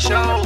show.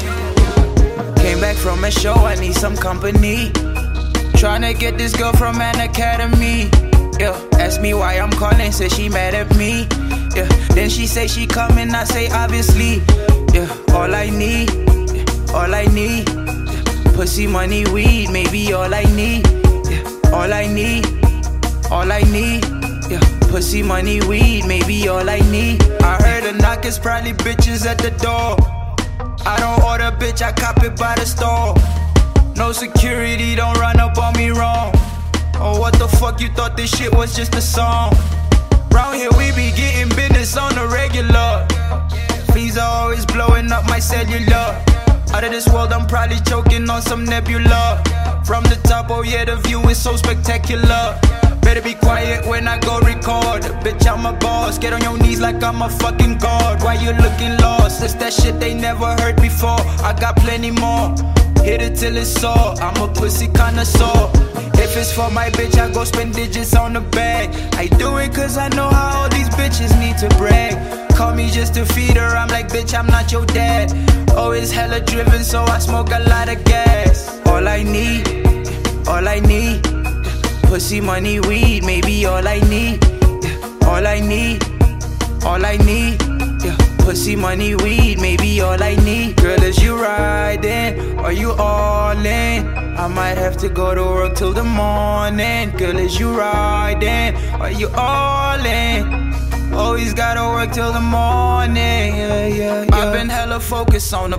Came back from a show, I need some company. Tryna get this girl from an academy. Yeah, ask me why I'm calling, say she mad at me. Yeah, then she say she coming, I say obviously. Yeah, all I need, all I need. Pussy, money, weed, maybe all I need. Yeah, all I need, all I need. Yeah, pussy, money, weed, maybe all I need. I heard a knock, it's probably bitches at the door. I don't order, bitch, I cop it by the store. No security, don't run up on me wrong. Oh, what the fuck, you thought this shit was just a song? Round here we be getting business on the regular. Fees are always blowing up my cellular. Out of this world, I'm probably choking on some nebula. From the top, oh yeah, the view is so spectacular. Better be quiet when I go record. Bitch, I'm a boss. Get on your knees like I'm a fucking god. Why you looking lost? It's that shit they never heard before. I got plenty more. Hit it till it's sore. I'm a pussy connoisseur. If it's for my bitch, I go spend digits on the bag. I do it cause I know how all these bitches need to brag. Call me just to feed her, I'm like, bitch, I'm not your dad. Always hella driven, so I smoke a lot of gas. All I need, all I need. Pussy, money, weed, maybe all I need. All I need, all I need. Pussy, money, weed, maybe all I need. Girl, is you riding? Are you all in? I might have to go to work till the morning. Girl, is you riding? Are you all in? Always gotta work till the morning, yeah. I've been hella focused on the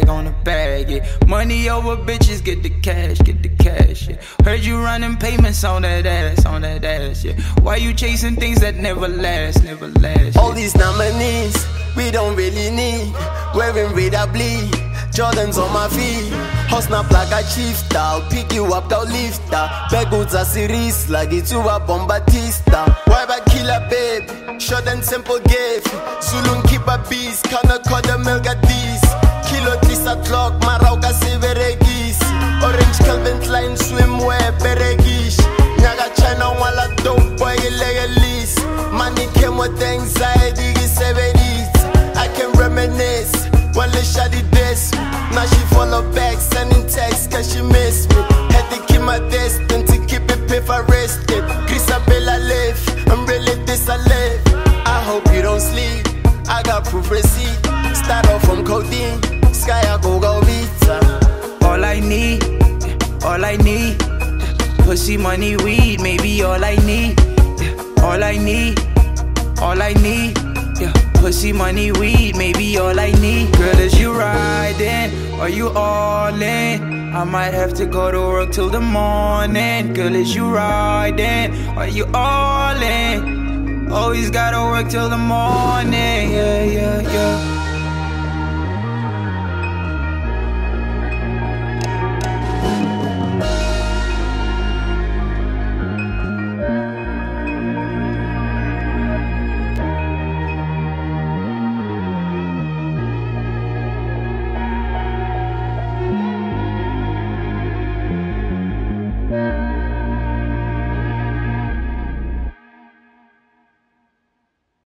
bag, yeah. Money over bitches, get the cash, yeah. Heard you running payments on that ass, yeah. Why you chasing things that never last, yeah. All these nominees, we don't really need. Wearing radar bleed, Jordans on my feet. House na placa chifta, I'll pick you up, I'll lift her. Begu za series, like it's you a bombatista. Why ba killer babe, short and simple gift. Zulun keep a beast, cannot call the milk at these. Kilo 3 o'clock, marauka severegis. Orange Calvin Klein swimwear, peregish. Nyaga China wala dope boy illegalis. Money came with anxiety, it's 70s. I can reminisce, one less shoddy this. Now she follow back, sending texts cause she miss me. Had to keep my distance to keep it pay for rested. Isabella live, I'm really this I live. I hope you don't sleep, I got proof receipt. Start off from codeine, sky I go vita. All I need, all I need. Pussy, money, weed, maybe all I need. All I need, all I need. Pussy, money, weed, maybe all I need. Girl, is you riding? Are you all in? I might have to go to work till the morning. Girl, is you riding? Are you all in? Always gotta work till the morning, yeah.